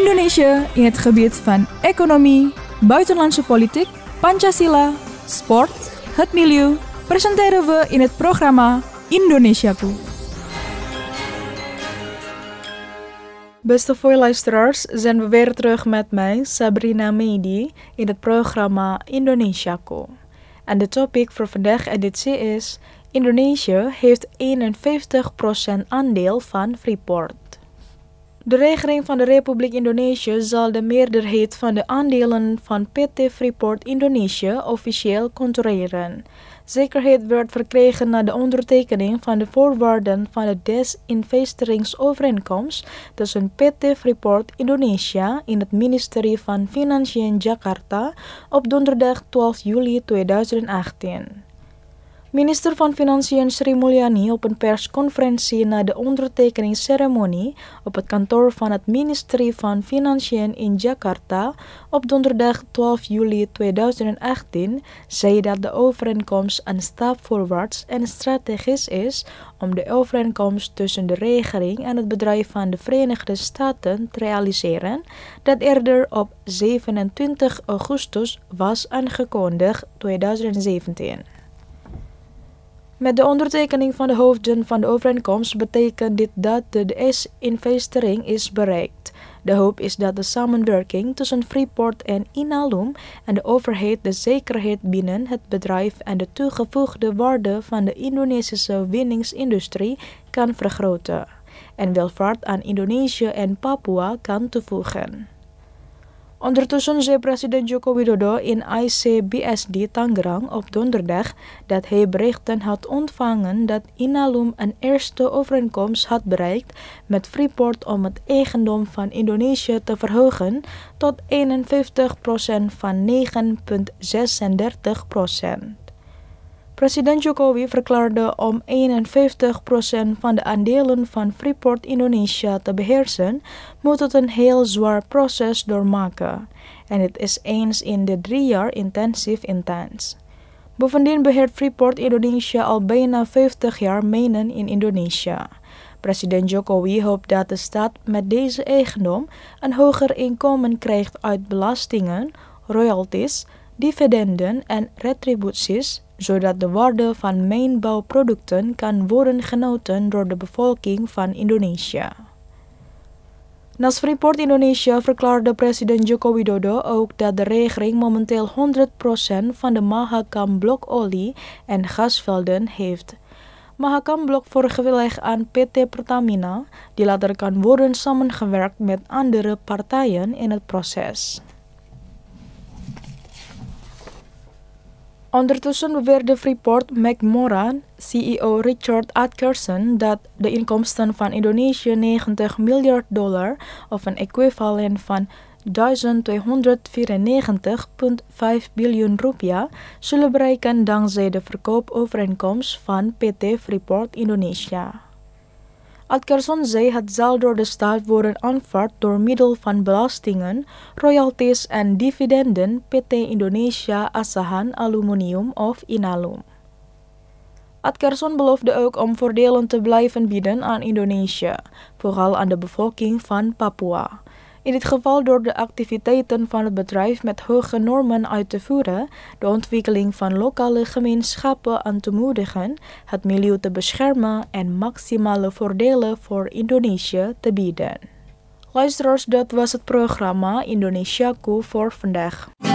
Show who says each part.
Speaker 1: Indonesia in het gebied van economie, buitenlandse politiek, Pancasila, sport, het milieu, presenteren we in het programma Indonesiaku. Beste luisteraars, zijn we weer terug met mij, Sabrina Medi, in het programma Indonesiaku. En de topic voor vandaag editie is: Indonesië heeft 51% aandeel van Freeport. De regering van de Republiek Indonesië zal de meerderheid van de aandelen van PT Freeport Indonesia officieel controleren. Zekerheid werd verkregen na de ondertekening van de voorwaarden van de desinvesteringsovereenkomst tussen PT Freeport Indonesia en het ministerie van Financiën Jakarta op donderdag 12 juli 2018. Minister van Financiën Sri Mulyani op een persconferentie na de ondertekeningsceremonie op het kantoor van het ministerie van Financiën in Jakarta op donderdag 12 juli 2018 zei dat de overeenkomst een stap voorwaarts en strategisch is om de overeenkomst tussen de regering en het bedrijf van de Verenigde Staten te realiseren, dat eerder op 27 augustus was aangekondigd 2017. Met de ondertekening van de hoofden van de overeenkomst betekent dit dat de desinvestering is bereikt. De hoop is dat de samenwerking tussen Freeport en Inalum en de overheid de zekerheid binnen het bedrijf en de toegevoegde waarde van de Indonesische winningsindustrie kan vergroten en welvaart aan Indonesië en Papua kan toevoegen. Ondertussen zei president Joko Widodo in ICBSD Tangerang op donderdag dat hij berichten had ontvangen dat Inalum een eerste overeenkomst had bereikt met Freeport om het eigendom van Indonesië te verhogen tot 51% van 9,36%. President Jokowi verklaarde om 51% van de aandelen van Freeport Indonesia te beheersen, moet het een heel zwaar proces doormaken. En het is eens in de 3 jaar intensief intens. Bovendien beheert Freeport Indonesia al bijna 50 jaar mijnen in Indonesië. President Jokowi hoopt dat de staat met deze eigendom een hoger inkomen krijgt uit belastingen, royalties, dividenden en retributies, zodat de waarde van mijnbouwproducten kan worden genoten door de bevolking van Indonesië. Naast Freeport Indonesia verklaarde president Joko Widodo ook dat de regering momenteel 100% van de Mahakam blokolie en gasvelden heeft. Mahakam blok voorgelegd aan PT Pertamina, die later kan worden samengewerkt met andere partijen in het proces. Ondertussen beweerde Freeport-McMoran CEO Richard Adkerson dat de inkomsten van Indonesië $90 miljard of een equivalent van 1.294,5 biljoen rupiah zullen bereiken dankzij de verkoopovereenkomst van PT Freeport Indonesia. Adkerson zei het zal door de staat worden aanvaard door middel van belastingen, royalties en dividenden PT Indonesia Asahan Aluminium of Inalum. Adkerson beloofde ook om voordelen te blijven bieden aan Indonesië, vooral aan de bevolking van Papua. In dit geval door de activiteiten van het bedrijf met hoge normen uit te voeren, de ontwikkeling van lokale gemeenschappen aan te moedigen, het milieu te beschermen en maximale voordelen voor Indonesië te bieden. Luisteraars, dat was het programma Indonesiaku voor vandaag.